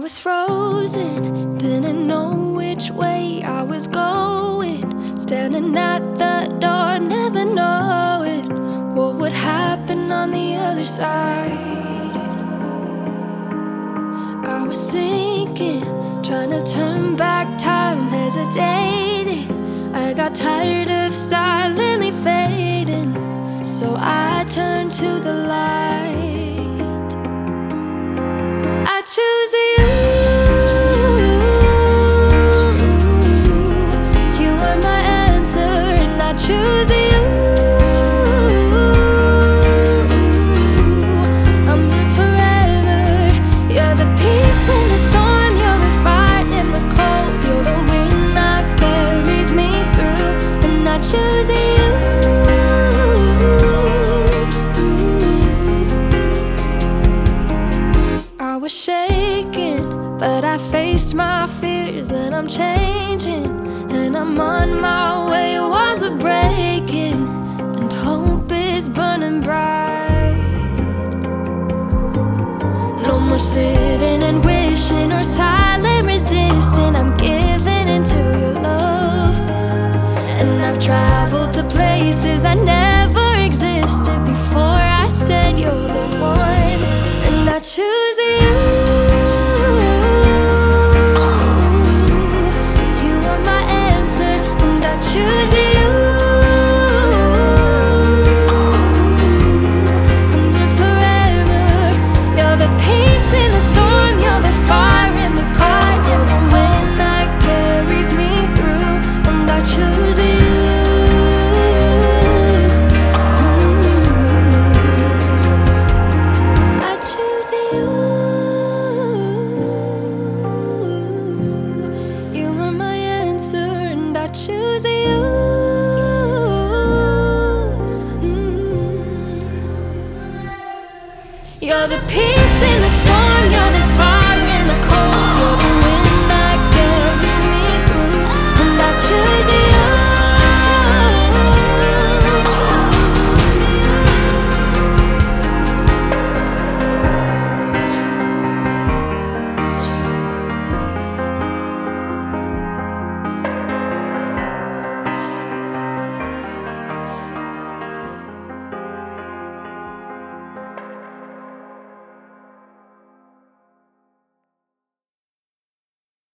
was frozen, didn't know which way I was going. Standing at the door, never knowing what would happen on the other side. I was sinking, trying to turn back time, hesitating. I got tired of silently fading, so I turned to the light. I choose you. You are my answer, and I choose you. I'm yours forever. You're the peace in the storm. You're the fire in the cold. You're the wind that carries me through, and I choose you. I was shaking, but I faced my fears, and I'm changing, and I'm on my way. Walls are breaking, and hope is burning bright. No more sitting and